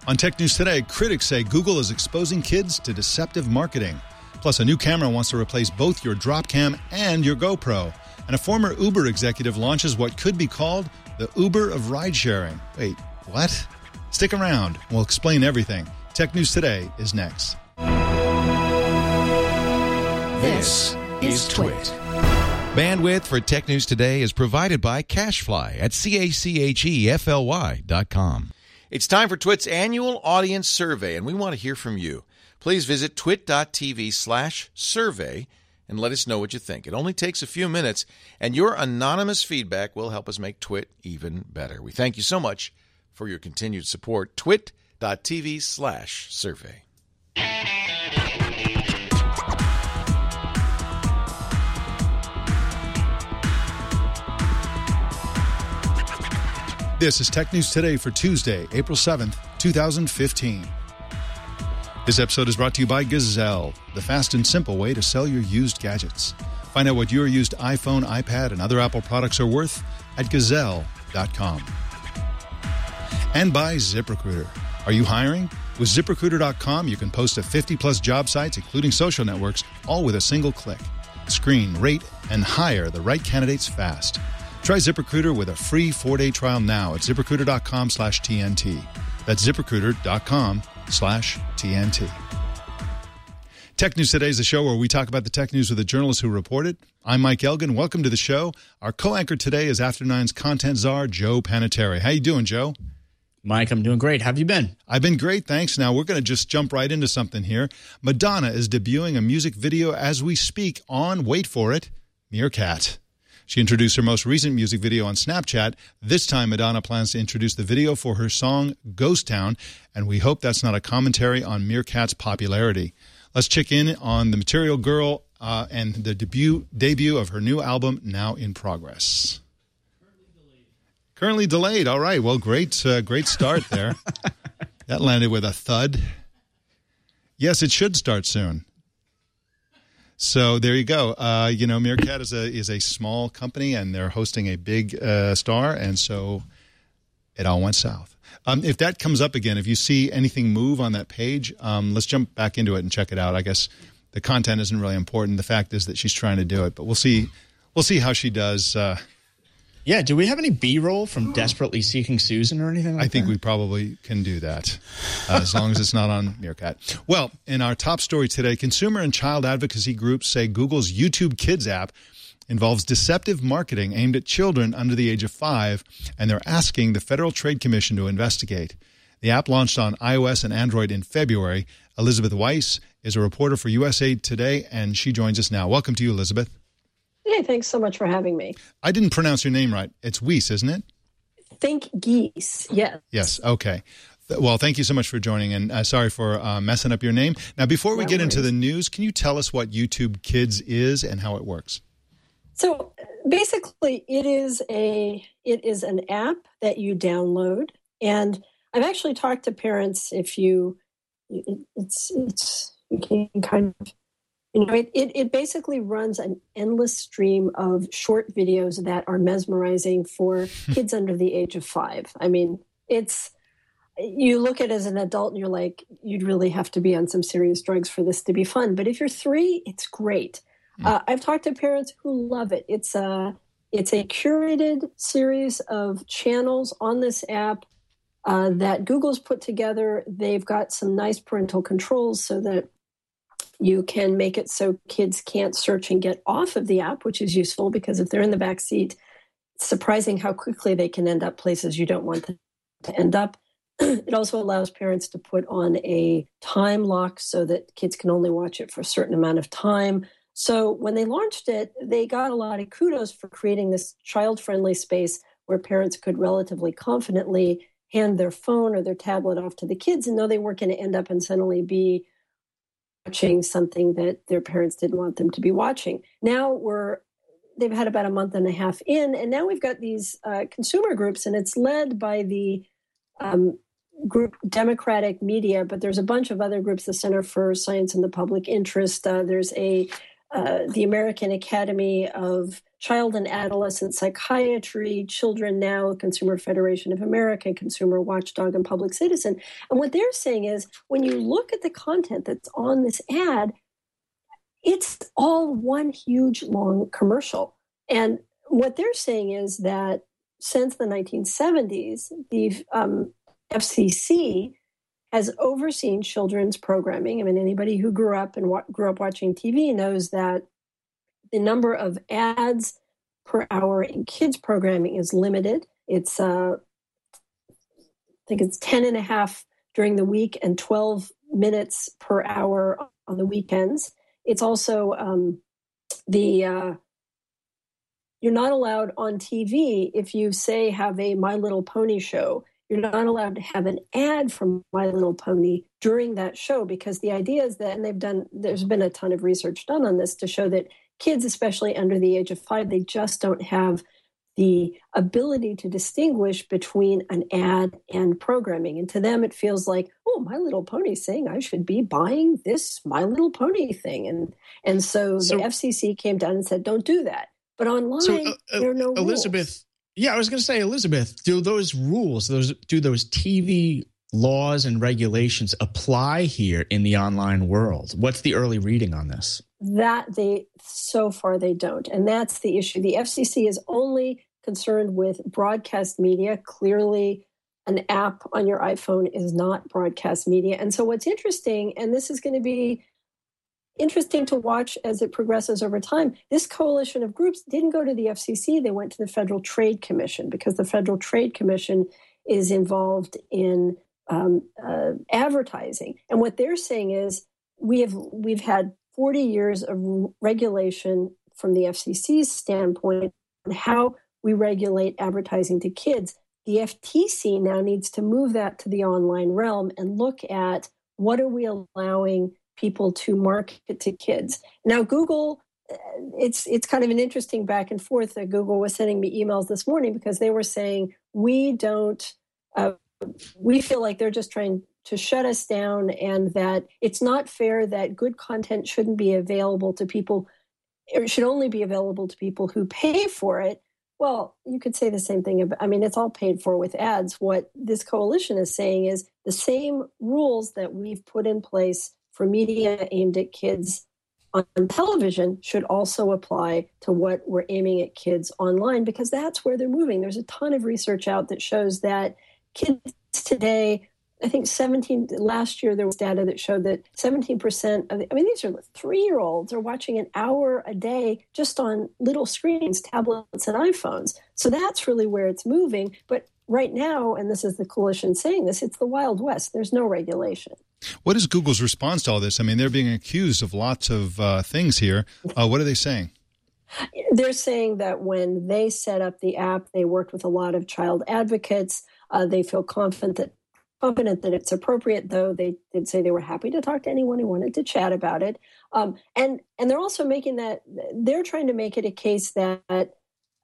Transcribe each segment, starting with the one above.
On Tech News Today, critics say Google is exposing kids to deceptive marketing. Plus, a new camera wants to replace both your Dropcam and your GoPro. And a former Uber executive launches what could be called the Uber of ride-sharing. Wait, what? Stick around. We'll explain everything. Tech News Today is next. This is Twit. Bandwidth for Tech News Today is provided by CashFly at CACHEFLY.com. It's time for Twit's annual audience survey, and we want to hear from you. Please visit twit.tv/survey and let us know what you think. It only takes a few minutes, and your anonymous feedback will help us make Twit even better. We thank you so much for your continued support. twit.tv/survey. This is Tech News Today for Tuesday, April 7th, 2015. This episode is brought to you by Gazelle, the fast and simple way to sell your used gadgets. Find out what your used iPhone, iPad, and other Apple products are worth at Gazelle.com. And by ZipRecruiter. Are you hiring? With ZipRecruiter.com, you can post to 50-plus job sites, including social networks, all with a single click. Screen, rate, and hire the right candidates fast. Try ZipRecruiter with a free 4-day trial now at ZipRecruiter.com/TNT. That's ZipRecruiter.com/TNT. Tech News Today is the show where we talk about the tech news with the journalists who report it. I'm Mike Elgin. Welcome to the show. Our co-anchor today is After Nine's content czar, Joe Panettiere. How you doing, Joe? Mike, I'm doing great. How have you been? I've been great, thanks. Now, we're going to just jump right into something here. Madonna is debuting a music video as we speak on, wait for it, Meerkat. She introduced her most recent music video on Snapchat. This time, Madonna plans to introduce the video for her song, Ghost Town, and we hope that's not a commentary on Meerkat's popularity. Let's check in on the Material Girl and the debut of her new album, Now in Progress. Currently delayed. All right. Well, great start there. That landed with a thud. Yes, it should start soon. So there you go. Meerkat is a small company, and they're hosting a big star, and so it all went south. If that comes up again, if you see anything move on that page, let's jump back into it and check it out. I guess the content isn't really important. The fact is that she's trying to do it, but we'll see how she does. Yeah, do we have any B-roll from Desperately Seeking Susan or anything like that? I think we probably can do that, as long as it's not on Meerkat. Well, in our top story today, consumer and child advocacy groups say Google's YouTube Kids app involves deceptive marketing aimed at children under the age of 5, and they're asking the Federal Trade Commission to investigate. The app launched on iOS and Android in February. Elizabeth Weiss is a reporter for USA Today, and she joins us now. Welcome to you, Elizabeth. Hey, thanks so much for having me. I didn't pronounce your name right. It's Weiss, isn't it? Think geese, yes. Yes, okay. Well, thank you so much for joining, and sorry for messing up your name. Now, before we get into the news, can you tell us what YouTube Kids is and how it works? So basically, it is an app that you download, and I've actually talked to parents. If you can kind of. It basically runs an endless stream of short videos that are mesmerizing for kids under the age of 5. I mean, you look at it as an adult and you're like, you'd really have to be on some serious drugs for this to be fun. But if you're 3, it's great. I've talked to parents who love it. It's a curated series of channels on this app that Google's put together. They've got some nice parental controls so that you can make it so kids can't search and get off of the app, which is useful because if they're in the back seat, it's surprising how quickly they can end up places you don't want them to end up. It also allows parents to put on a time lock so that kids can only watch it for a certain amount of time. So when they launched it, they got a lot of kudos for creating this child-friendly space where parents could relatively confidently hand their phone or their tablet off to the kids and know they weren't going to end up and suddenly be watching something that their parents didn't want them to be watching. Now they've had about a month and a half in, and now we've got these consumer groups, and it's led by the group Democratic Media, but there's a bunch of other groups, the Center for Science and the Public Interest. There's a the American Academy of Child and Adolescent Psychiatry, Children Now, Consumer Federation of America, Consumer Watchdog, and Public Citizen. And what they're saying is, when you look at the content that's on this ad, it's all one huge long commercial. And what they're saying is that since the 1970s, the FCC has overseen children's programming. I mean, anybody who grew up watching TV knows that the number of ads per hour in kids programming is limited. It's, I think it's 10.5 during the week and 12 minutes per hour on the weekends. It's also you're not allowed on TV if you, say, have a My Little Pony show. You're not allowed to have an ad from My Little Pony during that show, because the idea is that, and there's been a ton of research done on this to show that kids, especially under the age of 5, they just don't have the ability to distinguish between an ad and programming. And to them, it feels like, oh, My Little Pony's saying I should be buying this My Little Pony thing. And so the FCC came down and said, don't do that. But online, there are no Elizabeth, rules. Yeah, I was going to say, Elizabeth, do those rules, those TV laws and regulations apply here in the online world? What's the early reading on this? So far they don't. And that's the issue. The FCC is only concerned with broadcast media. Clearly, an app on your iPhone is not broadcast media. And so what's interesting, and this is going to be interesting to watch as it progresses over time, this coalition of groups didn't go to the FCC. They went to the Federal Trade Commission, because the Federal Trade Commission is involved in advertising. And what they're saying is, we've had 40 years of regulation from the FCC's standpoint on how we regulate advertising to kids. The FTC now needs to move that to the online realm and look at, what are we allowing people to market to kids. Now, Google, it's kind of an interesting back and forth. Google was sending me emails this morning because they were saying, we feel like they're just trying to shut us down, and that it's not fair that good content shouldn't be available to people, or should only be available to people who pay for it. Well, you could say the same thing about, it's all paid for with ads. What this coalition is saying is the same rules that we've put in place for media aimed at kids on television should also apply to what we're aiming at kids online, because that's where they're moving. There's a ton of research out that shows that kids today, I think last year there was data that showed that 17% of, these are 3-year-olds are watching an hour a day just on little screens, tablets and iPhones. So that's really where it's moving. But right now, and this is the coalition saying this, it's the Wild West. There's no regulation. What is Google's response to all this? They're being accused of lots of things here. What are they saying? They're saying that when they set up the app, they worked with a lot of child advocates. They feel confident that it's appropriate, though they did say they were happy to talk to anyone who wanted to chat about it. And they're also they're trying to make it a case that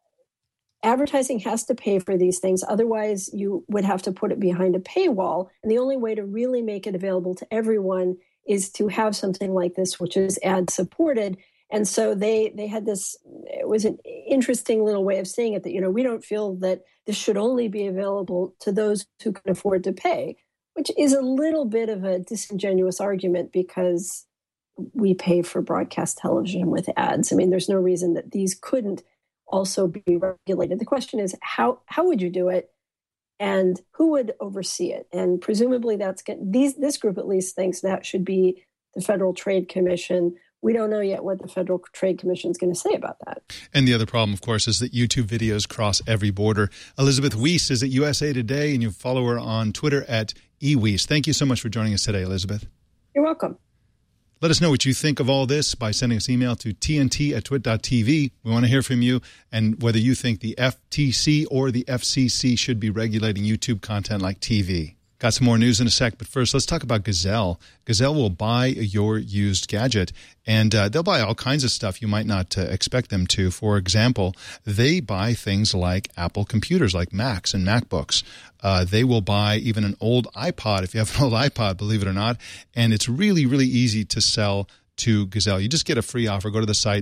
advertising has to pay for these things. Otherwise, you would have to put it behind a paywall. And the only way to really make it available to everyone is to have something like this, which is ad supported. And so they had this, it was an interesting little way of saying it, that, we don't feel that this should only be available to those who can afford to pay, which is a little bit of a disingenuous argument, because we pay for broadcast television with ads. There's no reason that these couldn't also be regulated. The question is, how would you do it, and who would oversee it? And presumably this group at least thinks that should be the Federal Trade Commission. We don't know yet what the Federal Trade Commission is going to say about that. And the other problem, of course, is that YouTube videos cross every border. Elizabeth Wiese is at USA Today, and you follow her on Twitter at eWiese. Thank you so much for joining us today, Elizabeth. You're welcome. Let us know what you think of all this by sending us email to tnt@twit.tv. We want to hear from you, and whether you think the FTC or the FCC should be regulating YouTube content like TV. Got some more news in a sec, but first let's talk about Gazelle. Gazelle will buy your used gadget, and they'll buy all kinds of stuff you might not expect them to. For example, they buy things like Apple computers, like Macs and MacBooks. They will buy even an old iPod, if you have an old iPod, believe it or not, and it's really, really easy to sell to Gazelle. You just get a free offer. Go to the site,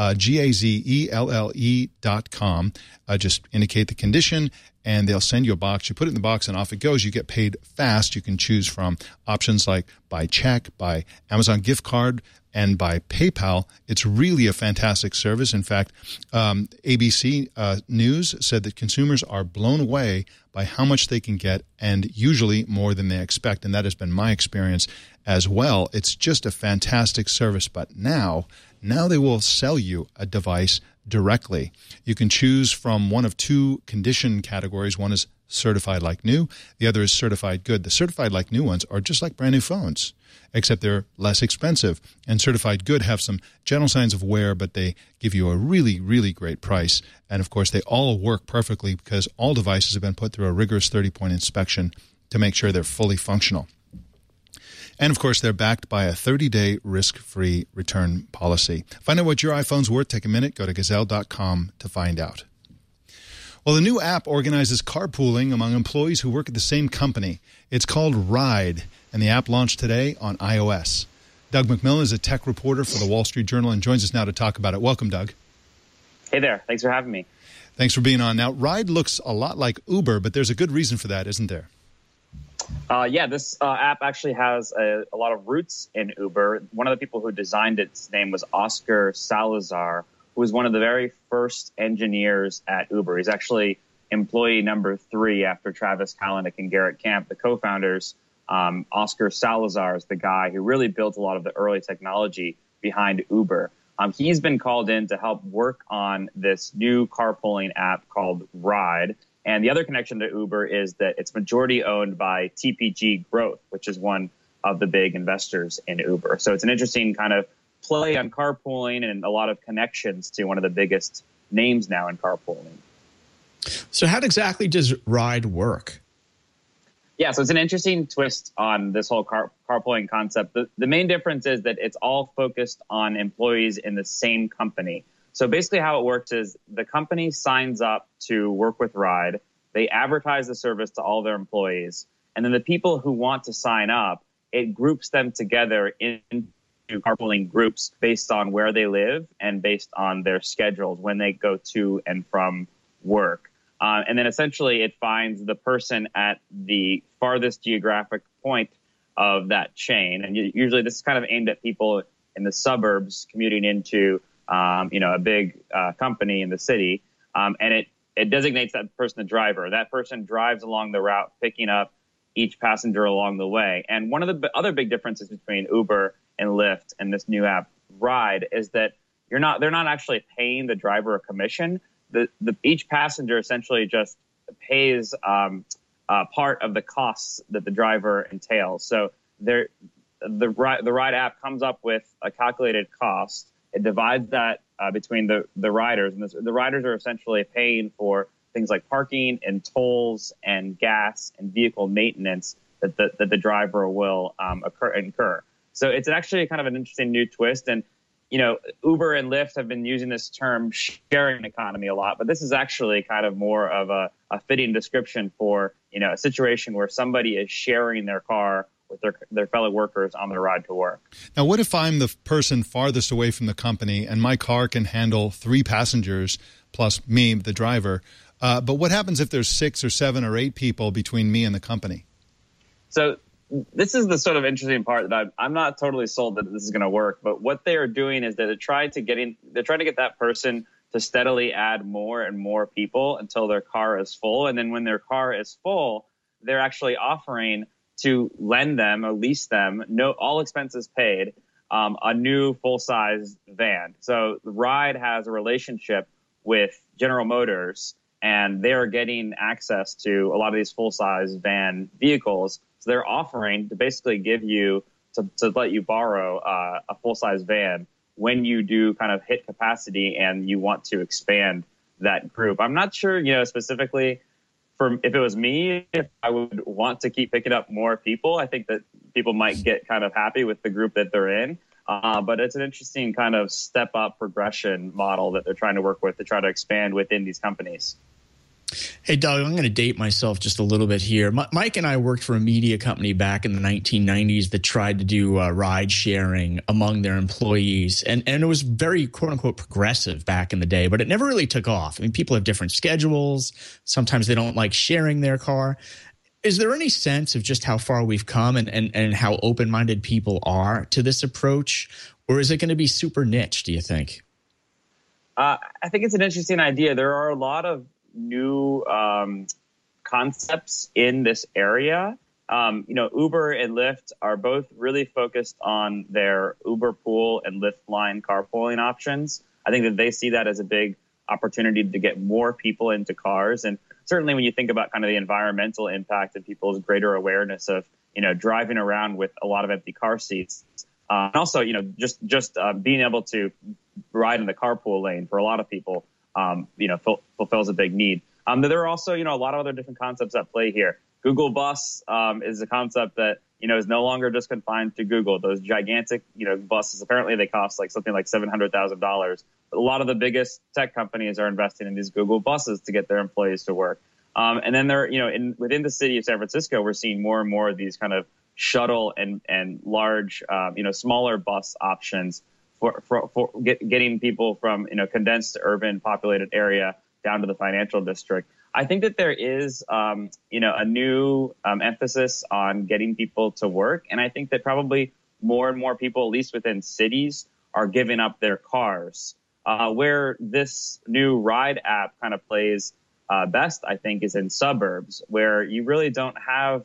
GAZELLE.com. Just indicate the condition, and they'll send you a box. You put it in the box, and off it goes. You get paid fast. You can choose from options like by check, by Amazon gift card, and by PayPal. It's really a fantastic service. In fact, ABC News said that consumers are blown away by how much they can get, and usually more than they expect. And that has been my experience as well. It's just a fantastic service. But now they will sell you a device directly. You can choose from one of two condition categories. One is certified like new. The other is certified good. The certified like new ones are just like brand new phones, except they're less expensive. And certified good have some general signs of wear, but they give you a really, really great price. And, of course, they all work perfectly because all devices have been put through a rigorous 30-point inspection to make sure they're fully functional. And, of course, they're backed by a 30-day risk-free return policy. Find out what your iPhone's worth. Take a minute. Go to Gazelle.com to find out. Well, the new app organizes carpooling among employees who work at the same company. It's called Ride, and the app launched today on iOS. Doug McMillan is a tech reporter for the Wall Street Journal and joins us now to talk about it. Welcome, Doug. Hey there. Thanks for having me. Thanks for being on. Now, Ride looks a lot like Uber, but there's a good reason for that, isn't there? This app actually has a lot of roots in Uber. One of the people who designed its name was Oscar Salazar, who was one of the very first engineers at Uber. He's actually employee number 3 after Travis Kalanick and Garrett Camp, the co-founders. Oscar Salazar is the guy who really built a lot of the early technology behind Uber. He's been called in to help work on this new carpooling app called Ride. And the other connection to Uber is that it's majority owned by TPG Growth, which is one of the big investors in Uber. So it's an interesting kind of play on carpooling and a lot of connections to one of the biggest names now in carpooling. So how exactly does Ride work? Yeah, so it's an interesting twist on this whole carpooling concept. The main difference is that it's all focused on employees in the same company. So basically how it works is the company signs up to work with Ride. They advertise the service to all their employees. And then the people who want to sign up, it groups them together into carpooling groups based on where they live and based on their schedules when they go to and from work. And then essentially it finds the person at the farthest geographic point of that chain. And usually this is kind of aimed at people in the suburbs commuting into a big company in the city, and it designates that person the driver. That person drives along the route, picking up each passenger along the way. And one of the other big differences between Uber and Lyft and this new app Ride is that they're not actually paying the driver a commission. Each passenger essentially just pays part of the costs that the driver entails. So the Ride app comes up with a calculated cost. It divides that between the riders, and the riders are essentially paying for things like parking and tolls and gas and vehicle maintenance that the driver will incur. So it's actually kind of an interesting new twist. And Uber and Lyft have been using this term sharing economy a lot, but this is actually kind of more of a fitting description for a situation where somebody is sharing their car with their fellow workers on their ride to work. Now, what if I'm the person farthest away from the company and my car can handle 3 passengers plus me, the driver? But what happens if there's 6 or 7 or 8 people between me and the company? So this is the sort of interesting part that I'm not totally sold that this is going to work. But what they are doing is that they're trying to get that person to steadily add more and more people until their car is full. And then when their car is full, they're actually offering to lend them or lease them, all expenses paid, a new full-size van. So Ride has a relationship with General Motors, and they're getting access to a lot of these full-size van vehicles. So they're offering to basically give you, to let you borrow a full-size van when you do kind of hit capacity and you want to expand that group. I'm not sure, specifically, if it was me, if I would want to keep picking up more people. I think that people might get kind of happy with the group that they're in. But it's an interesting kind of step-up progression model that they're trying to work with to try to expand within these companies. Hey, Doug, I'm going to date myself just a little bit here. Mike and I worked for a media company back in the 1990s that tried to do ride sharing among their employees. And it was very, quote unquote, progressive back in the day, but it never really took off. I mean, people have different schedules. Sometimes they don't like sharing their car. Is there any sense of just how far we've come and how open-minded people are to this approach? Or is it going to be super niche, do you think? I think it's an interesting idea. There are a lot of new concepts in this area. Uber and Lyft are both really focused on their Uber Pool and Lyft Line carpooling options. I think that they see that as a big opportunity to get more people into cars. And certainly when you think about kind of the environmental impact and people's greater awareness of, driving around with a lot of empty car seats. And also, just being able to ride in the carpool lane for a lot of people, fulfills a big need. There are also, a lot of other different concepts at play here. Google Bus is a concept that, is no longer just confined to Google. Those gigantic, buses, apparently they cost something like $700,000. A lot of the biggest tech companies are investing in these Google buses to get their employees to work. And then within the city of San Francisco, we're seeing more and more of these kind of shuttle and large, smaller bus options for getting people from, condensed urban populated area down to the financial district. I think that there is, a new emphasis on getting people to work. And I think that probably more and more people, at least within cities, are giving up their cars. Where this new ride app kind of plays best, I think, is in suburbs where you really don't have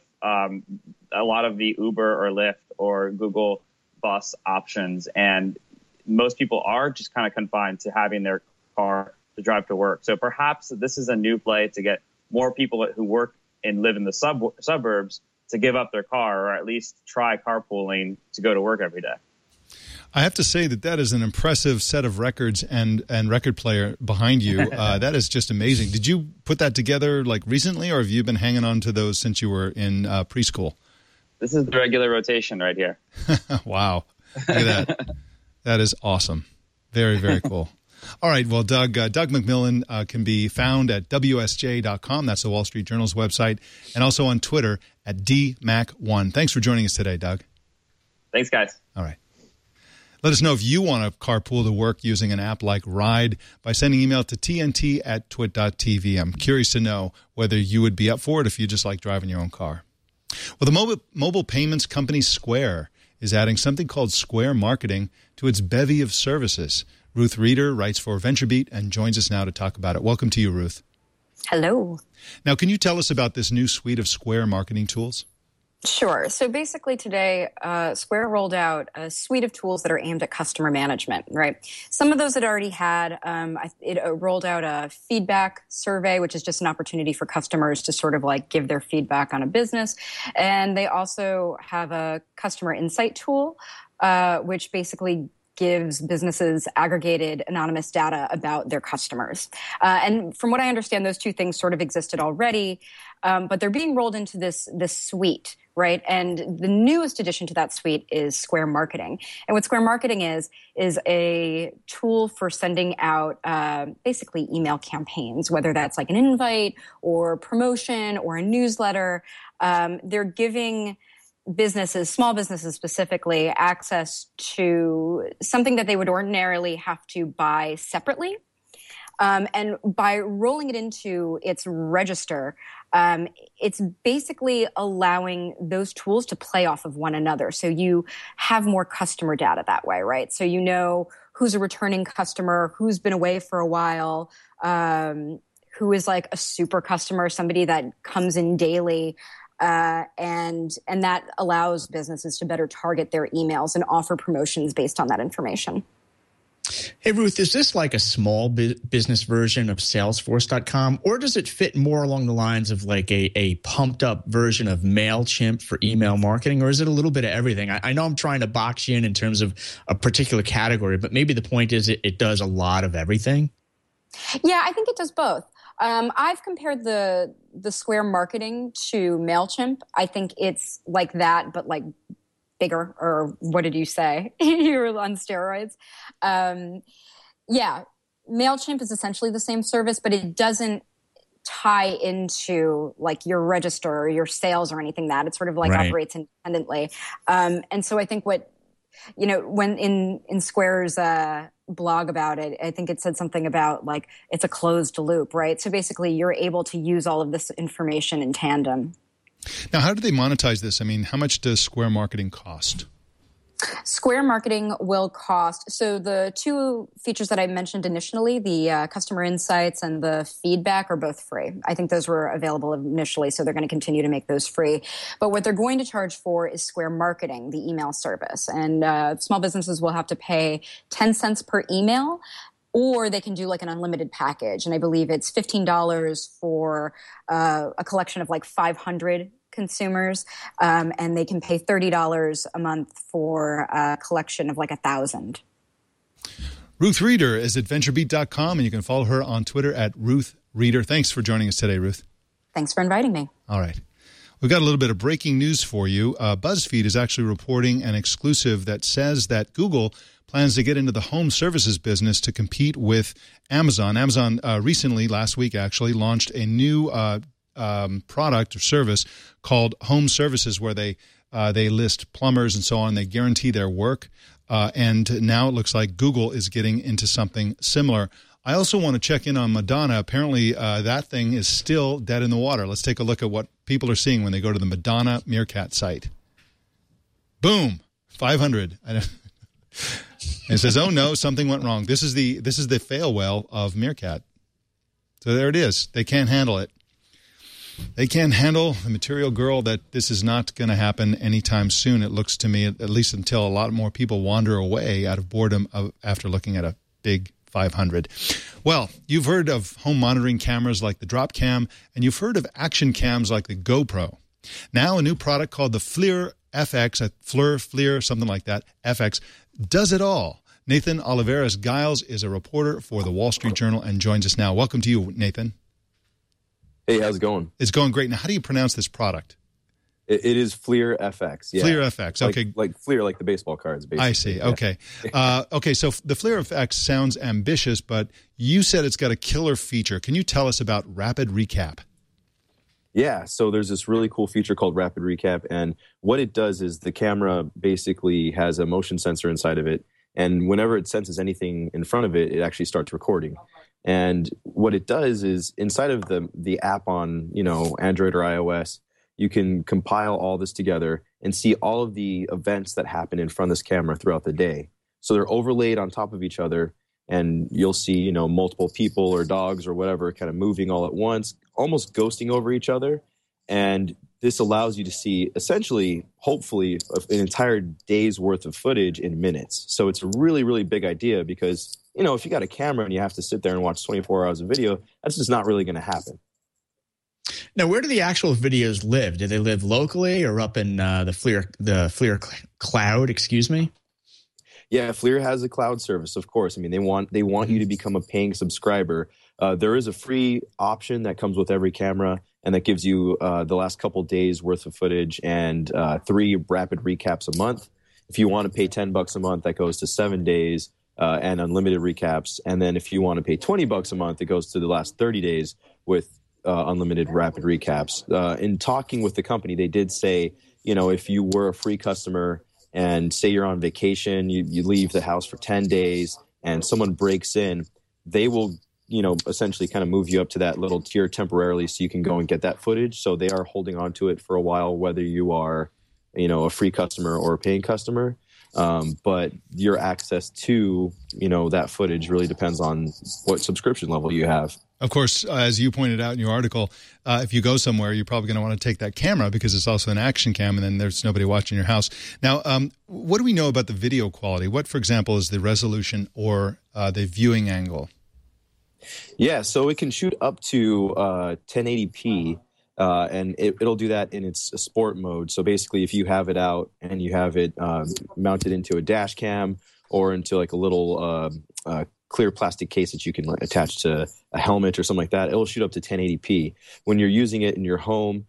a lot of the Uber or Lyft or Google Bus options. And most people are just kind of confined to having their car to drive to work. So perhaps this is a new play to get more people who work and live in the suburbs to give up their car or at least try carpooling to go to work every day. I have to say that is an impressive set of records and record player behind you. That is just amazing. Did you put that together recently, or have you been hanging on to those since you were in preschool? This is the regular rotation right here. Wow. Look at that. That is awesome. Very, very cool. All right. Well, Doug McMillon can be found at WSJ.com. That's the Wall Street Journal's website. And also on Twitter at DMac1. Thanks for joining us today, Doug. Thanks, guys. All right. Let us know if you want to carpool to work using an app like Ride by sending email to tnt@twit.tv. I'm curious to know whether you would be up for it if you just like driving your own car. Well, the mobile payments company Square is adding something called Square Marketing to its bevy of services. Ruth Reeder writes for VentureBeat and joins us now to talk about it. Welcome to you, Ruth. Hello. Now, can you tell us about this new suite of Square marketing tools? Sure. So basically today, Square rolled out a suite of tools that are aimed at customer management, right? Some of those it already had. It rolled out a feedback survey, which is just an opportunity for customers to sort of give their feedback on a business. And they also have a customer insight tool, which basically gives businesses aggregated anonymous data about their customers. And from what I understand, those two things sort of existed already, but they're being rolled into this suite, right? And the newest addition to that suite is Square Marketing. And what Square Marketing is a tool for sending out basically email campaigns, whether that's an invite or promotion or a newsletter. They're giving businesses, small businesses specifically, access to something that they would ordinarily have to buy separately. And by rolling it into its register, it's basically allowing those tools to play off of one another. So you have more customer data that way, right? So you know who's a returning customer, who's been away for a while, who is a super customer, somebody that comes in daily. And that allows businesses to better target their emails and offer promotions based on that information. Hey, Ruth, is this a small business version of Salesforce.com, or does it fit more along the lines of a pumped up version of MailChimp for email marketing, or is it a little bit of everything? I know I'm trying to box you in terms of a particular category, but maybe the point is it does a lot of everything? Yeah, I think it does both. I've compared the Square Marketing to MailChimp. I think it's like that, but bigger, or what did you say? You were on steroids. Yeah, MailChimp is essentially the same service, but it doesn't tie into like your register or your sales or anything that it sort of like operates independently. And so I think when in Square's blog about it, I think it said something about like it's a closed loop, right? So basically you're able to use all of this information in tandem. Now, how do they monetize this? I mean, how much does Square Marketing cost? Square Marketing will cost, so the two features that I mentioned initially, the customer insights and the feedback, are both free. I think those were available initially, so they're going to continue to make those free. But what they're going to charge for is Square Marketing, the email service. And small businesses will have to pay 10 cents per email, or they can do like an unlimited package. And I believe it's $15 for a collection of like 500 consumers, and they can pay $30 a month for a collection of like 1,000. Ruth Reader is at VentureBeat.com, and you can follow her on Twitter at Ruth Reader. Thanks for joining us today, Ruth. Thanks for inviting me. All right. We've got a little bit of breaking news for you. BuzzFeed is actually reporting an exclusive that says that Google plans to get into the home services business to compete with Amazon. Amazon recently, last week actually, launched a new product or service called Home Services, where they list plumbers and so on. They guarantee their work. And now it looks like Google is getting into something similar. I also want to check in on Madonna. Apparently, that thing is still dead in the water. Let's take a look at what people are seeing when they go to the Madonna Meerkat site. Boom, 500. It says, "Oh no, something went wrong." This is the fail whale of Meerkat. So there it is. They can't handle it. They can't handle the Material Girl. That this is not going to happen anytime soon. It looks to me, at least until a lot more people wander away out of boredom after looking at a big 500. Well, you've heard of home monitoring cameras like the Drop Cam, and you've heard of action cams like the GoPro. Now a new product called the FLIR FX, FLIR, something like that, FX, does it all. Nathan Oliveras-Giles is a reporter for the Wall Street Journal and joins us now. Welcome to you, Nathan. Hey, how's it going? It's going great. Now, how do you pronounce this product? It is FLIR FX. Yeah. FLIR FX. Okay. Like FLIR, like the baseball cards, basically. I see. Okay. Okay, so the FLIR FX sounds ambitious, but you said it's got a killer feature. Can you tell us about Rapid Recap? Yeah, so there's this really cool feature called Rapid Recap, and what it does is the camera basically has a motion sensor inside of it, and whenever it senses anything in front of it, it actually starts recording. And what it does is inside of the app on, Android or iOS, you can compile all this together and see all of the events that happen in front of this camera throughout the day. So they're overlaid on top of each other, and you'll see, multiple people or dogs or whatever kind of moving all at once, almost ghosting over each other. And this allows you to see essentially, hopefully, an entire day's worth of footage in minutes. So it's a really, really big idea because, if you got a camera and you have to sit there and watch 24 hours of video, that's just not really going to happen. Now, where do the actual videos live? Do they live locally or up in the FLIR cloud? Excuse me. Yeah, FLIR has a cloud service, of course. I mean, they want you to become a paying subscriber. There is a free option that comes with every camera, and that gives you the last couple days worth of footage and 3 rapid recaps a month. If you want to pay $10 a month, that goes to 7 days and unlimited recaps. And then if you want to pay $20 a month, it goes to the last 30 days with unlimited rapid recaps. In talking with the company, they did say, if you were a free customer and say you're on vacation, you leave the house for 10 days and someone breaks in, they will, essentially kind of move you up to that little tier temporarily so you can go and get that footage. So they are holding on to it for a while, whether you are, a free customer or a paying customer. But your access to, that footage really depends on what subscription level you have. Of course, as you pointed out in your article, if you go somewhere, you're probably going to want to take that camera because it's also an action cam, and then there's nobody watching your house. Now, what do we know about the video quality? What, for example, is the resolution or the viewing angle? Yeah, so it can shoot up to 1080p, and it'll do that in its sport mode. So basically, if you have it out and you have it mounted into a dash cam or into like a little clear plastic case that you can attach to a helmet or something like that, it'll shoot up to 1080p. When you're using it in your home,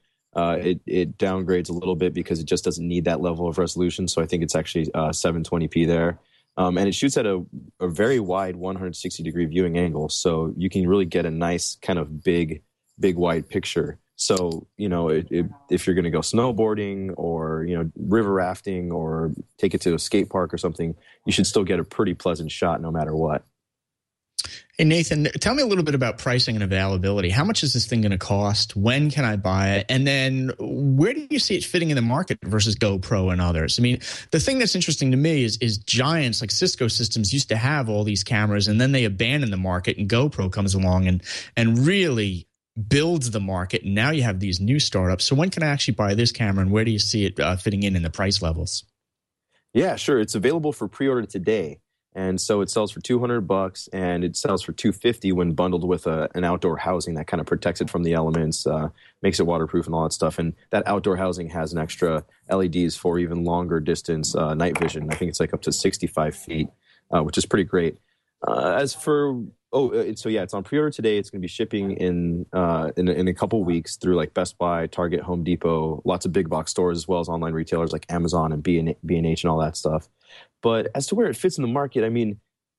it downgrades a little bit because it just doesn't need that level of resolution. So I think it's actually 720p there. And it shoots at a very wide 160-degree viewing angle. So you can really get a nice kind of big big wide picture. So, if you're going to go snowboarding or, river rafting or take it to a skate park or something, you should still get a pretty pleasant shot no matter what. Hey, Nathan, tell me a little bit about pricing and availability. How much is this thing going to cost? When can I buy it? And then where do you see it fitting in the market versus GoPro and others? I mean, the thing that's interesting to me is giants like Cisco Systems used to have all these cameras, and then they abandoned the market, and GoPro comes along and really builds the market. And now you have these new startups. So when can I actually buy this camera, and where do you see it fitting in the price levels? Yeah, sure. It's available for pre-order today. And so it sells for $200 and it sells for $250 when bundled with an outdoor housing that kind of protects it from the elements, makes it waterproof and all that stuff. And that outdoor housing has an extra LEDs for even longer distance night vision. I think it's like up to 65 feet, which is pretty great. It's on pre-order today. It's going to be shipping in a couple weeks through like Best Buy, Target, Home Depot, lots of big box stores, as well as online retailers like Amazon and B&H and all that stuff. But as to where it fits in the market, I mean,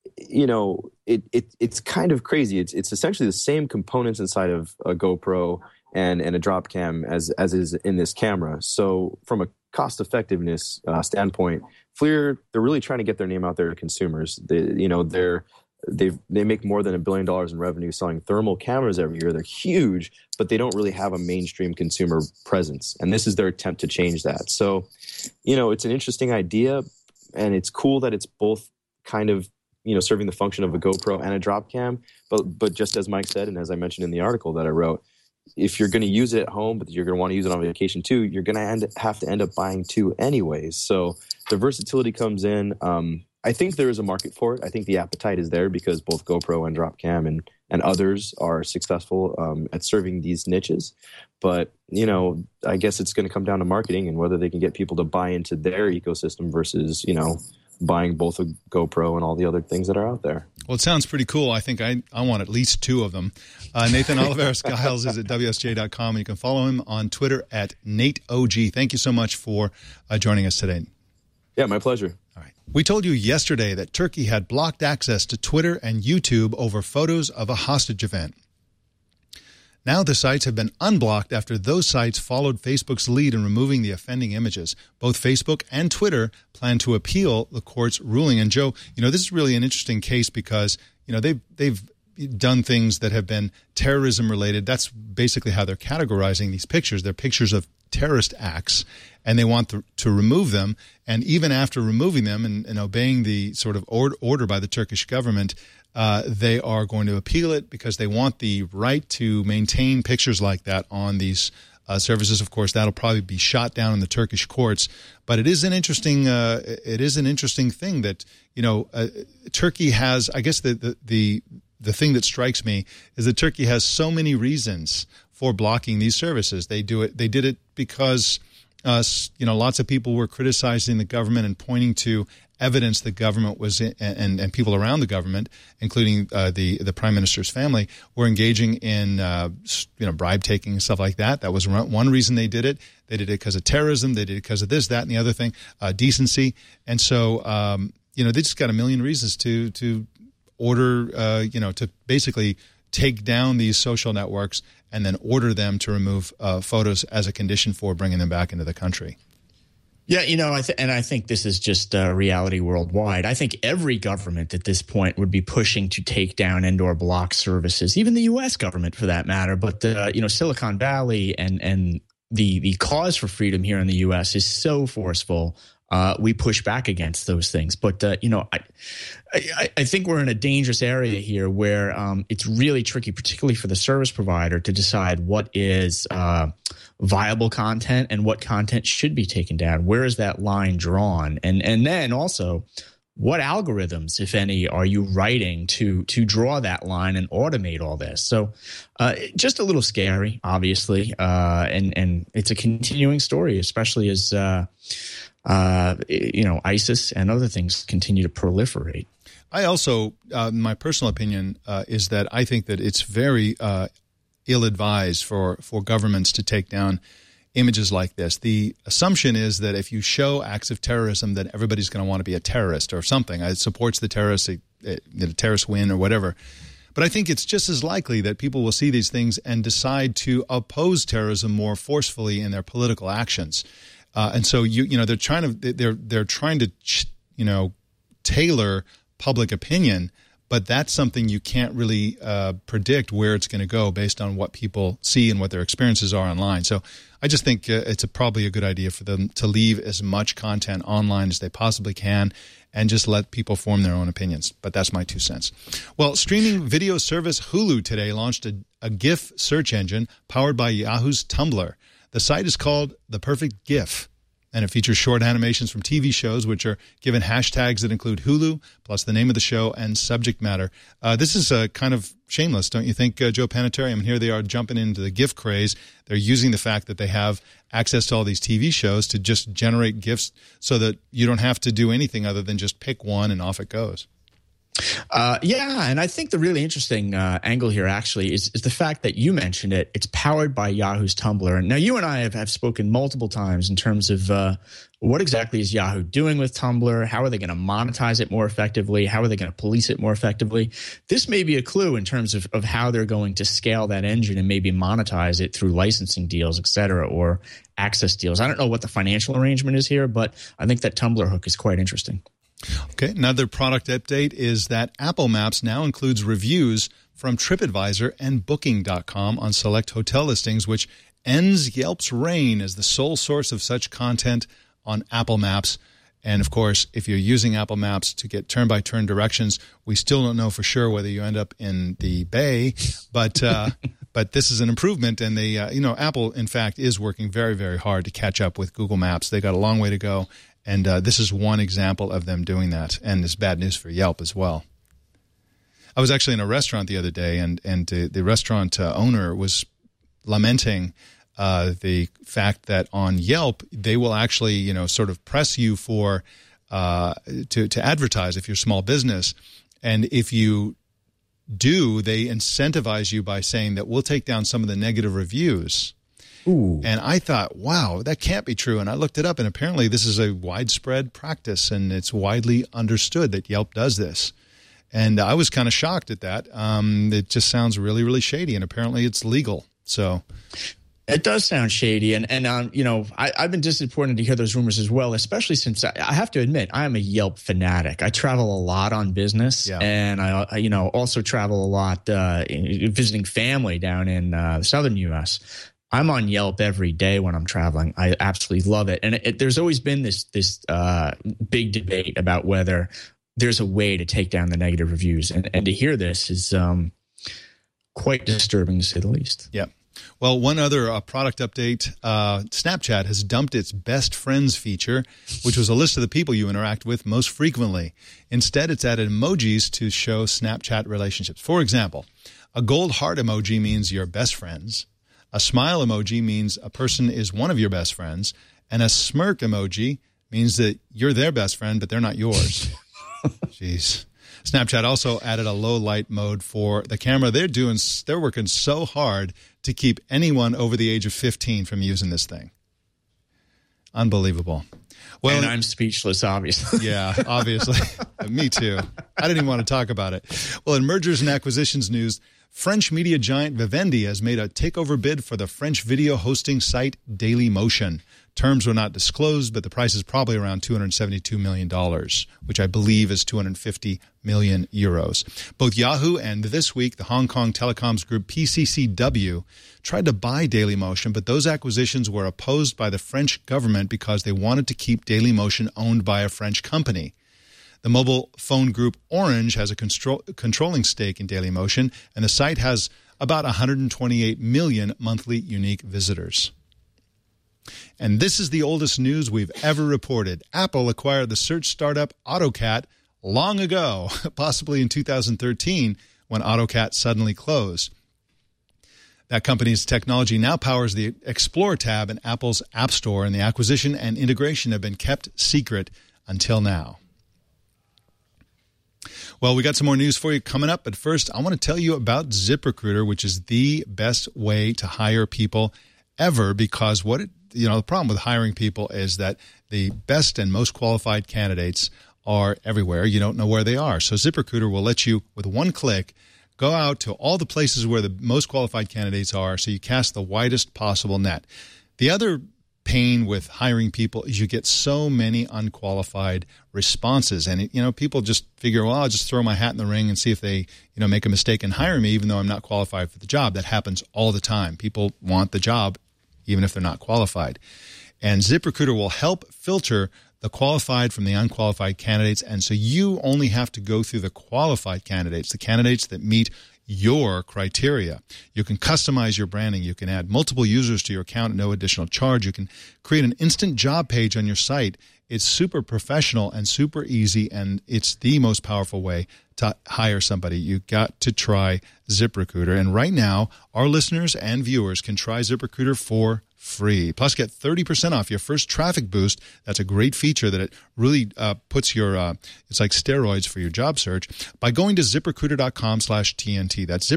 it's kind of crazy. It's essentially the same components inside of a GoPro and a drop cam as is in this camera. So from a cost effectiveness standpoint, FLIR, they're really trying to get their name out there to consumers. They make more than $1 billion in revenue selling thermal cameras every year. They're huge, but they don't really have a mainstream consumer presence. And this is their attempt to change that. So, it's an interesting idea, and it's cool that it's both kind of, serving the function of a GoPro and a drop cam. But just as Mike said, and as I mentioned in the article that I wrote, if you're going to use it at home, but you're going to want to use it on vacation too, you're going to have to end up buying two anyways. So the versatility comes in. I think there is a market for it. I think the appetite is there because both GoPro and drop cam and others are successful at serving these niches. But, I guess it's going to come down to marketing and whether they can get people to buy into their ecosystem versus, buying both a GoPro and all the other things that are out there. Well, it sounds pretty cool. I think I want at least two of them. Nathan Oliveira-Skiles is at WSJ.com, and you can follow him on Twitter at NateOG. Thank you so much for joining us today. Yeah, my pleasure. All right. We told you yesterday that Turkey had blocked access to Twitter and YouTube over photos of a hostage event. Now the sites have been unblocked after those sites followed Facebook's lead in removing the offending images. Both Facebook and Twitter plan to appeal the court's ruling. And Joe, this is really an interesting case because, they've done things that have been terrorism related. That's basically how they're categorizing these pictures. They're pictures of terrorist acts, and they want to remove them. And even after removing them and obeying the sort of order by the Turkish government, they are going to appeal it because they want the right to maintain pictures like that on these services. Of course, that'll probably be shot down in the Turkish courts. But it is an interesting thing that Turkey has. I guess the thing that strikes me is that Turkey has so many reasons for blocking these services. They did it because lots of people were criticizing the government and pointing to evidence the government was and people around the government, including the prime minister's family, were engaging in bribe taking and stuff like that. That was one reason they did it. They did it because of terrorism. They did it because of this, that, and the other thing, decency. And so they just got a million reasons to order to basically take down these social networks and then order them to remove photos as a condition for bringing them back into the country. Yeah, I think this is just reality worldwide. I think every government at this point would be pushing to take down and/or block services, even the U.S. government for that matter. But Silicon Valley and the cause for freedom here in the U.S. is so forceful. We push back against those things. But, I think we're in a dangerous area here where it's really tricky, particularly for the service provider, to decide what is viable content and what content should be taken down. Where is that line drawn? And then also, what algorithms, if any, are you writing to draw that line and automate all this? So just a little scary, obviously. And it's a continuing story, especially as ISIS and other things continue to proliferate. I also, my personal opinion is that I think that it's very ill-advised for governments to take down images like this. The assumption is that if you show acts of terrorism, that everybody's going to want to be a terrorist or something. It supports the terrorists, the terrorists win or whatever. But I think it's just as likely that people will see these things and decide to oppose terrorism more forcefully in their political actions. And so they're trying to tailor public opinion, but that's something you can't really predict where it's going to go based on what people see and what their experiences are online. So I just think it's probably a good idea for them to leave as much content online as they possibly can and just let people form their own opinions. But that's my 2 cents. Well, streaming video service Hulu today launched a GIF search engine powered by Yahoo's Tumblr. The site is called The Perfect GIF, and it features short animations from TV shows, which are given hashtags that include Hulu, plus the name of the show and subject matter. This is kind of shameless, don't you think, Joe Panettiere? I mean, here they are jumping into the GIF craze. They're using the fact that they have access to all these TV shows to just generate GIFs so that you don't have to do anything other than just pick one and off it goes. And I think the really interesting angle here actually is the fact that you mentioned it. It's powered by Yahoo's Tumblr. Now, you and I have spoken multiple times in terms of what exactly is Yahoo doing with Tumblr? How are they going to monetize it more effectively? How are they going to police it more effectively? This may be a clue in terms of how they're going to scale that engine and maybe monetize it through licensing deals, et cetera, or access deals. I don't know what the financial arrangement is here, but I think that Tumblr hook is quite interesting. Okay, another product update is that Apple Maps now includes reviews from TripAdvisor and Booking.com on select hotel listings, which ends Yelp's reign as the sole source of such content on Apple Maps. And, of course, if you're using Apple Maps to get turn-by-turn directions, we still don't know for sure whether you end up in the Bay, but this is an improvement. And Apple, in fact, is working very, very hard to catch up with Google Maps. They got a long way to go. And this is one example of them doing that, and it's bad news for Yelp as well. I was actually in a restaurant the other day, and the restaurant owner was lamenting the fact that on Yelp they will actually, sort of press you for to advertise if you're a small business, and if you do, they incentivize you by saying that we'll take down some of the negative reviews. Ooh. And I thought, wow, that can't be true. And I looked it up, and apparently this is a widespread practice, and it's widely understood that Yelp does this. And I was kind of shocked at that. It just sounds really, really shady, and apparently it's legal. So it does sound shady. And I've been disappointed to hear those rumors as well, especially since I have to admit, I am a Yelp fanatic. I travel a lot on business, and I also travel a lot visiting family down in the southern U.S., I'm on Yelp every day when I'm traveling. I absolutely love it. And there's always been this big debate about whether there's a way to take down the negative reviews. And to hear this is quite disturbing, to say the least. Yeah. Well, one other product update, Snapchat has dumped its best friends feature, which was a list of the people you interact with most frequently. Instead, it's added emojis to show Snapchat relationships. For example, a gold heart emoji means you're best friends. A smile emoji means a person is one of your best friends, and a smirk emoji means that you're their best friend, but they're not yours. Jeez. Snapchat also added a low light mode for the camera. They're working so hard to keep anyone over the age of 15 from using this thing. Unbelievable. Well, and I'm speechless, obviously. Yeah, obviously. Me too. I didn't even want to talk about it. Well, in mergers and acquisitions news, French media giant Vivendi has made a takeover bid for the French video hosting site Dailymotion. Terms were not disclosed, but the price is probably around $272 million, which I believe is 250 million euros. Both Yahoo and this week, the Hong Kong telecoms group PCCW tried to buy Dailymotion, but those acquisitions were opposed by the French government because they wanted to keep Dailymotion owned by a French company. The mobile phone group Orange has a controlling stake in Dailymotion, and the site has about 128 million monthly unique visitors. And this is the oldest news we've ever reported. Apple acquired the search startup AutoCat long ago, possibly in 2013, when AutoCat suddenly closed. That company's technology now powers the Explore tab in Apple's App Store, and the acquisition and integration have been kept secret until now. Well, we got some more news for you coming up, but first I want to tell you about ZipRecruiter, which is the best way to hire people ever, because the problem with hiring people is that the best and most qualified candidates are everywhere. You don't know where they are. So ZipRecruiter will let you, with one click, Go out to all the places where the most qualified candidates are so you cast the widest possible net. The other pain with hiring people is you get so many unqualified responses, and people just figure, well, I'll just throw my hat in the ring and see if they make a mistake and hire me even though I'm not qualified for the job. That happens all the time. People want the job even if they're not qualified, and ZipRecruiter will help filter the qualified from the unqualified candidates, and so you only have to go through the qualified candidates, the candidates that meet your criteria. You can customize your branding. You can add multiple users to your account at no additional charge. You can create an instant job page on your site. It's super professional and super easy, and it's the most powerful way to hire somebody. You got to try ZipRecruiter. And right now, our listeners and viewers can try ZipRecruiter for free. Plus, get 30% off your first traffic boost. That's a great feature that it really puts your, it's like steroids for your job search by going to ZipRecruiter.com/TNT. That's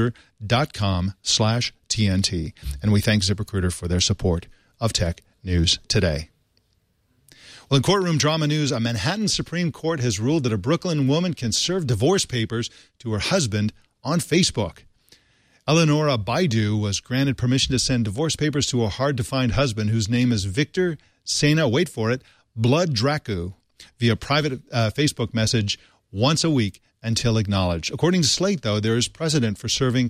ZipRecruiter.com/TNT. And we thank ZipRecruiter for their support of Tech News Today. Well, in courtroom drama news, a Manhattan Supreme Court has ruled that a Brooklyn woman can serve divorce papers to her husband on Facebook. Eleonora Baidu was granted permission to send divorce papers to a hard-to-find husband whose name is Victor Sena, wait for it, Blood Dracu, via private Facebook message once a week until acknowledged. According to Slate, though, there is precedent for serving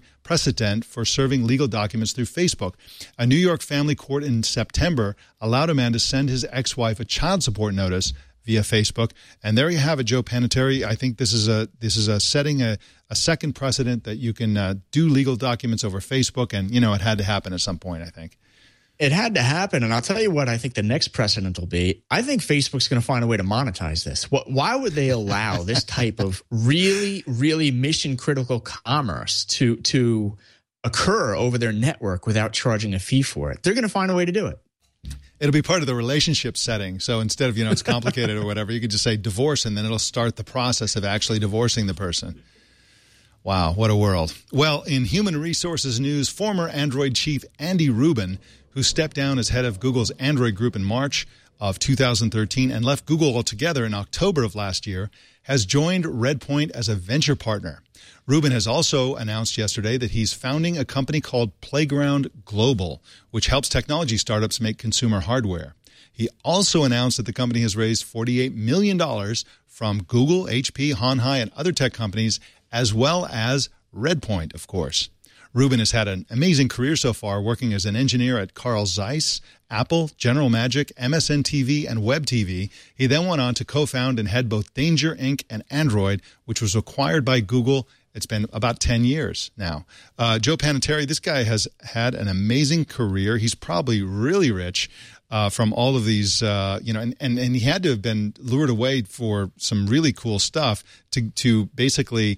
legal documents through Facebook. A New York family court in September allowed a man to send his ex-wife a child support notice via Facebook. And there you have it, Joe Panettiere. I think this is setting a second precedent that you can do legal documents over Facebook. And, it had to happen at some point, I think. It had to happen, and I'll tell you what I think the next precedent will be. I think Facebook's going to find a way to monetize this. Why would they allow this type of really, really mission-critical commerce to occur over their network without charging a fee for it? They're going to find a way to do it. It'll be part of the relationship setting. So instead of, it's complicated or whatever, you could just say divorce, and then it'll start the process of actually divorcing the person. Wow, what a world. Well, in human resources news, former Android chief Andy Rubin, who stepped down as head of Google's Android group in March of 2013 and left Google altogether in October of last year, has joined Redpoint as a venture partner. Rubin has also announced yesterday that he's founding a company called Playground Global, which helps technology startups make consumer hardware. He also announced that the company has raised $48 million from Google, HP, Honhai, and other tech companies, as well as Redpoint, of course. Rubin has had an amazing career so far, working as an engineer at Carl Zeiss, Apple, General Magic, MSN TV, and Web TV. He then went on to co-found and head both Danger Inc. and Android, which was acquired by Google. It's been about 10 years now. Joe Panettiere, this guy has had an amazing career. He's probably really rich from all of these, and he had to have been lured away for some really cool stuff to basically...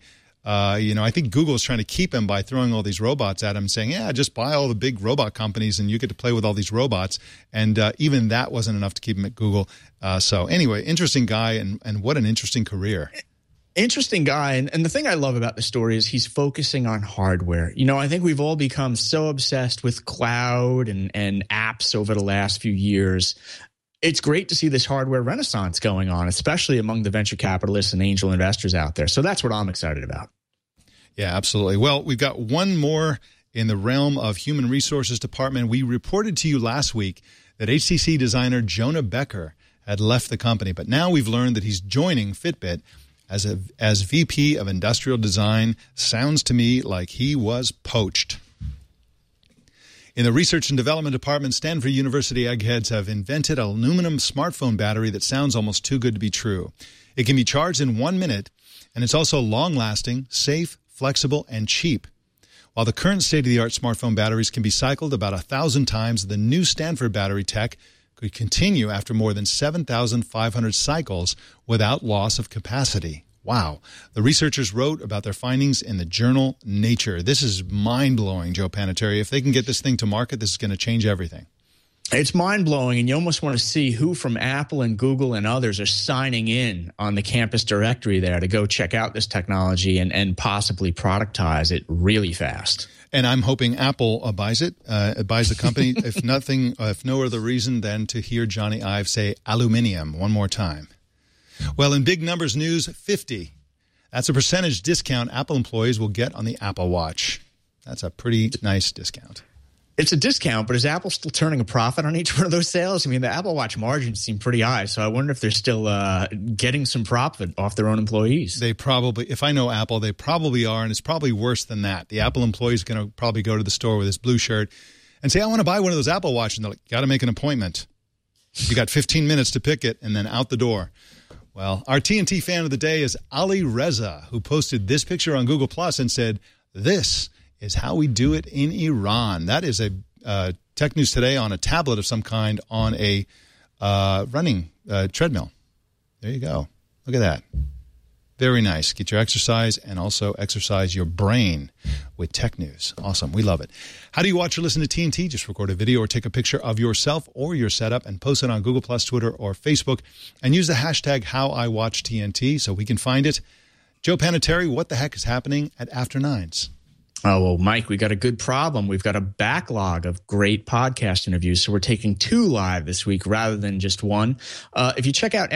I think Google is trying to keep him by throwing all these robots at him, saying, yeah, just buy all the big robot companies and you get to play with all these robots. And even that wasn't enough to keep him at Google. So anyway, interesting guy, and what an interesting career. Interesting guy. And the thing I love about the story is he's focusing on hardware. I think we've all become so obsessed with cloud and apps over the last few years. It's great to see this hardware renaissance going on, especially among the venture capitalists and angel investors out there. So that's what I'm excited about. Yeah, absolutely. Well, we've got one more in the realm of human resources department. We reported to you last week that HTC designer Jonah Becker had left the company, but now we've learned that he's joining Fitbit as VP of Industrial Design. Sounds to me like he was poached. In the Research and Development Department, Stanford University eggheads have invented an aluminum smartphone battery that sounds almost too good to be true. It can be charged in 1 minute, and it's also long-lasting, safe, flexible, and cheap. While the current state-of-the-art smartphone batteries can be cycled about 1,000 times, the new Stanford battery tech could continue after more than 7,500 cycles without loss of capacity. Wow. The researchers wrote about their findings in the journal Nature. This is mind-blowing, Joe Panettiere. If they can get this thing to market, this is going to change everything. It's mind-blowing, and you almost want to see who from Apple and Google and others are signing in on the campus directory there to go check out this technology and possibly productize it really fast. And I'm hoping Apple buys it, buys the company, if no other reason than to hear Johnny Ive say aluminium one more time. Well, in big numbers news, 50. That's a percentage discount Apple employees will get on the Apple Watch. That's a pretty nice discount. It's a discount, but is Apple still turning a profit on each one of those sales? I mean, the Apple Watch margins seem pretty high, so I wonder if they're still getting some profit off their own employees. They probably, if I know Apple, they probably are, and it's probably worse than that. The Apple employee is going to probably go to the store with his blue shirt and say, I want to buy one of those Apple Watches. And they're like, got to make an appointment. You got 15 minutes to pick it, and then out the door. Well, our TNT fan of the day is Ali Reza, who posted this picture on Google Plus and said, this is how we do it in Iran. That is a Tech News Today on a tablet of some kind on a running treadmill. There you go. Look at that. Very nice. Get your exercise and also exercise your brain with Tech News. Awesome. We love it. How do you watch or listen to TNT? Just record a video or take a picture of yourself or your setup and post it on Google+, Twitter, or Facebook, and use the hashtag HowIWatchTNT so we can find it. Joe Panettiere, what the heck is happening at After Nines? Oh, well, Mike, we got a good problem. We've got a backlog of great podcast interviews, so we're taking 2 live this week rather than just 1. If you check out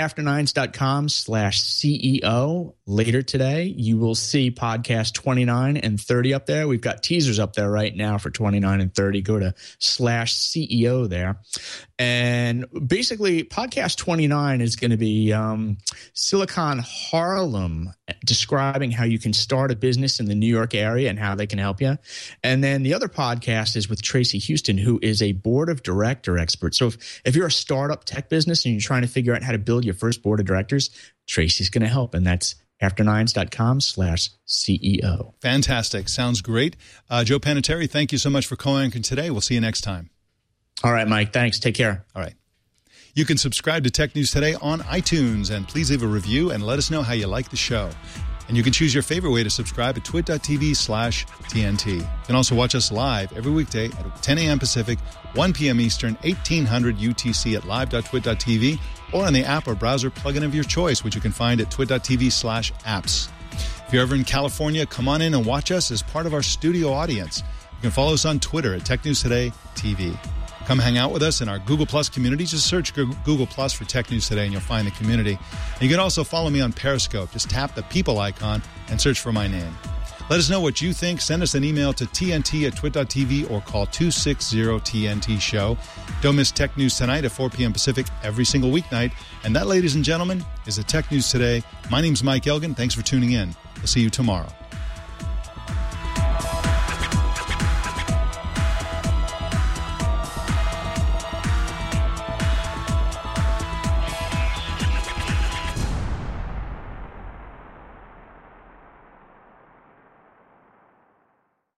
afternines.com/CEO later today, you will see podcast 29 and 30 up there. We've got teasers up there right now for 29 and 30. Go to /CEO there. And basically, podcast 29 is going to be Silicon Harlem, describing how you can start a business in the New York area and how they can help you. And then the other podcast is with Tracy Houston, who is a board of director expert. So if you're a startup tech business and you're trying to figure out how to build your first board of directors, Tracy's going to help. And that's afternines.com/CEO. Fantastic. Sounds great. Joe Panettiere, thank you so much for co-anchoring today. We'll see you next time. All right, Mike. Thanks. Take care. All right. You can subscribe to Tech News Today on iTunes, and please leave a review and let us know how you like the show. And you can choose your favorite way to subscribe at twit.tv/TNT. You can also watch us live every weekday at 10 a.m. Pacific, 1 p.m. Eastern, 1800 UTC at live.twit.tv, or on the app or browser plugin of your choice, which you can find at twit.tv/apps. If you're ever in California, come on in and watch us as part of our studio audience. You can follow us on Twitter at Tech News Today TV. Come hang out with us in our Google Plus community. Just search Google Plus for Tech News Today and you'll find the community. And you can also follow me on Periscope. Just tap the people icon and search for my name. Let us know what you think. Send us an email to tnt@twit.tv or call 260-TNT-SHOW. Don't miss Tech News Tonight at 4 p.m. Pacific every single weeknight. And that, ladies and gentlemen, is the Tech News Today. My name's Mike Elgin. Thanks for tuning in. We'll see you tomorrow.